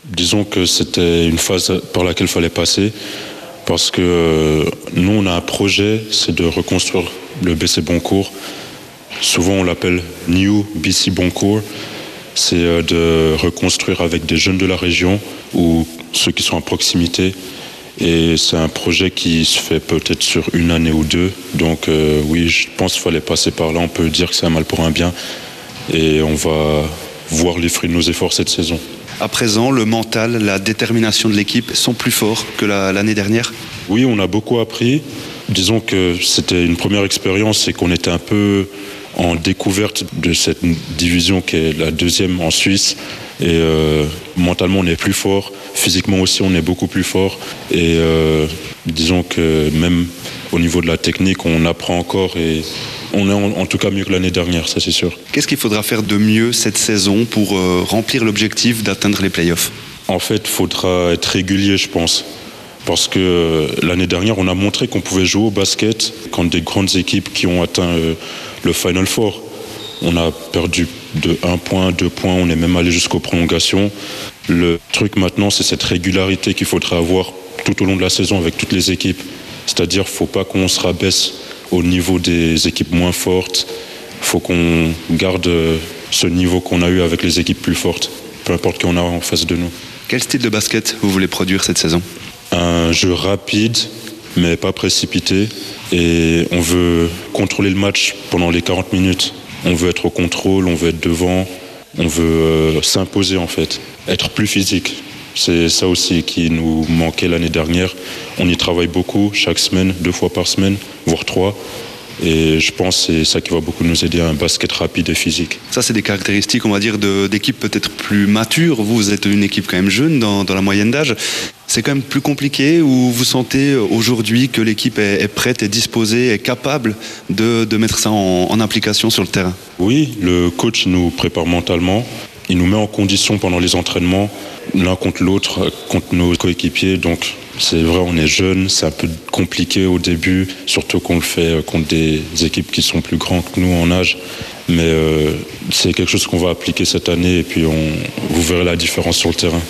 Disons que c'était une phase par laquelle il fallait passer parce que nous, on a un projet, c'est de reconstruire le BC Boncourt. Souvent, on l'appelle New BC Boncourt. C'est de reconstruire avec des jeunes de la région ou ceux qui sont à proximité. Et c'est un projet qui se fait peut-être sur une année ou deux. Donc oui, je pense qu'il fallait passer par là. On peut dire que c'est un mal pour un bien. Et on va voir les fruits de nos efforts cette saison. À présent, le mental, la détermination de l'équipe sont plus forts que l'année dernière? Oui, on a beaucoup appris. Disons que c'était une première expérience et qu'on était un peu en découverte de cette division qui est la deuxième en Suisse. Et mentalement, on est plus fort. Physiquement aussi, on est beaucoup plus fort. Et disons que même au niveau de la technique, on apprend encore et on est en tout cas mieux que l'année dernière, ça c'est sûr. Qu'est-ce qu'il faudra faire de mieux cette saison pour remplir l'objectif d'atteindre les playoffs? En fait, il faudra être régulier, je pense. Parce que l'année dernière, on a montré qu'on pouvait jouer au basket contre des grandes équipes qui ont atteint le Final Four. On a perdu de 1 point, 2 points, on est même allé jusqu'aux prolongations. Le truc maintenant, c'est cette régularité qu'il faudra avoir tout au long de la saison avec toutes les équipes. C'est-à-dire qu'il ne faut pas qu'on se rabaisse au niveau des équipes moins fortes. Il faut qu'on garde ce niveau qu'on a eu avec les équipes plus fortes, peu importe qui on a en face de nous. Quel style de basket vous voulez produire cette saison? Un jeu rapide, mais pas précipité. Et on veut contrôler le match pendant les 40 minutes. On veut être au contrôle, on veut être devant, on veut s'imposer en fait, être plus physique. C'est ça aussi qui nous manquait l'année dernière. On y travaille beaucoup, chaque semaine, 2 fois par semaine, voire 3. Et je pense que c'est ça qui va beaucoup nous aider à un basket rapide et physique. Ça, c'est des caractéristiques, on va dire, d'équipes peut-être plus matures. Vous êtes une équipe quand même jeune dans la moyenne d'âge. C'est quand même plus compliqué ou vous sentez aujourd'hui que l'équipe est prête, est disposée, est capable de mettre ça en application sur le terrain? Oui, le coach nous prépare mentalement. Il nous met en condition pendant les entraînements, l'un contre l'autre, contre nos coéquipiers. Donc c'est vrai, on est jeunes, c'est un peu compliqué au début, surtout qu'on le fait contre des équipes qui sont plus grandes que nous en âge. Mais c'est quelque chose qu'on va appliquer cette année et puis vous verrez la différence sur le terrain.